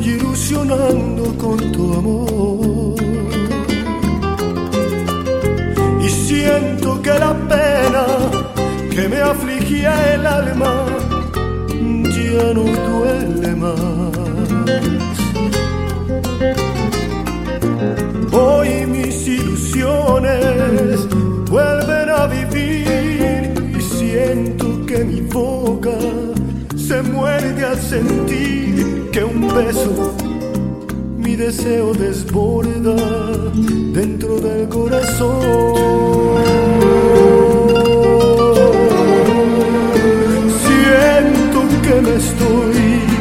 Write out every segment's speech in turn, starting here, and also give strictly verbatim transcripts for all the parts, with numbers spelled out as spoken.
ilusionando con tu amor. Y siento que la pena que me afligía el alma ya no duele más. Hoy mis ilusiones vuelven a vivir y siento que mi boca se muerde al sentir que un beso mi deseo desborda dentro del corazón. Siento que me estoy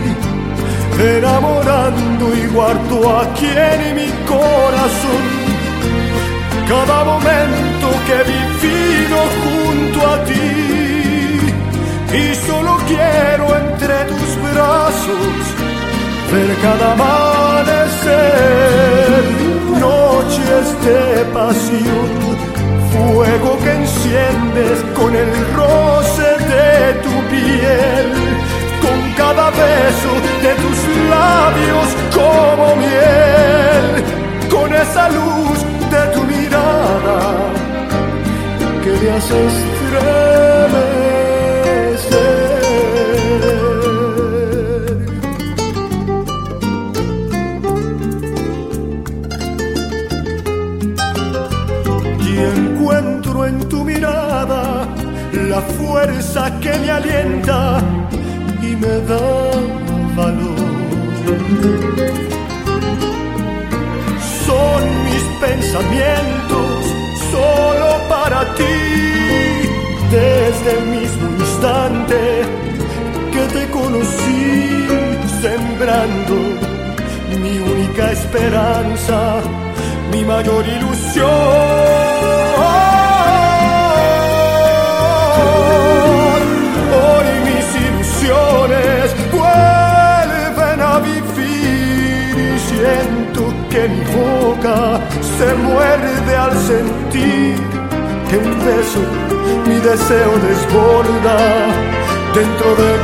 enamorando y guardo aquí en mi corazón cada momento que he vivido junto a ti. Y solo quiero entre tus brazos ver cada amanecer, noches de pasión, fuego que enciendes con el roce de tu piel, con cada beso de tus labios como miel, con esa luz de tu mirada que me hace estremecer. Y encuentro en tu mirada la fuerza que me alienta y me da valor. Son mis pensamientos solo para ti, desde el mismo instante que te conocí, sembrando mi única esperanza, mi mayor ilusión. Hoy mis ilusiones vuelven a vivir y siento que mi boca se muerde al sentir que un beso mi deseo desborda dentro del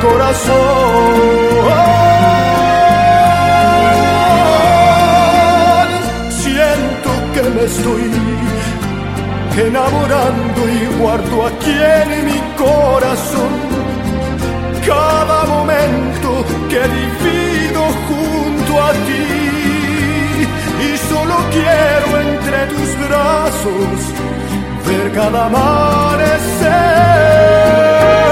corazón. Siento que me estoy enamorando y guardo aquí en mi corazón cada momento que he vivido junto a ti. Y solo quiero entre tus brazos ver cada amanecer.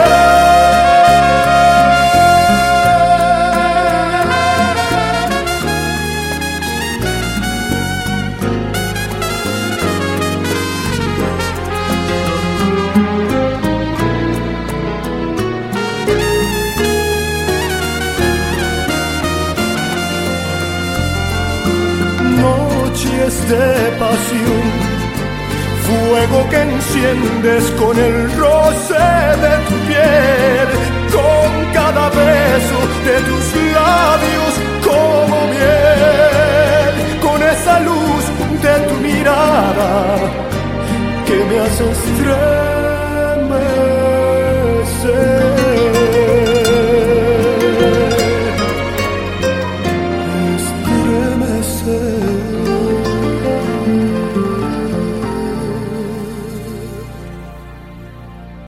Noches de pasión, fuego que enciendes con el roce de tu piel, con cada beso de tus labios como miel, con esa luz de tu mirada que me hace estremecer.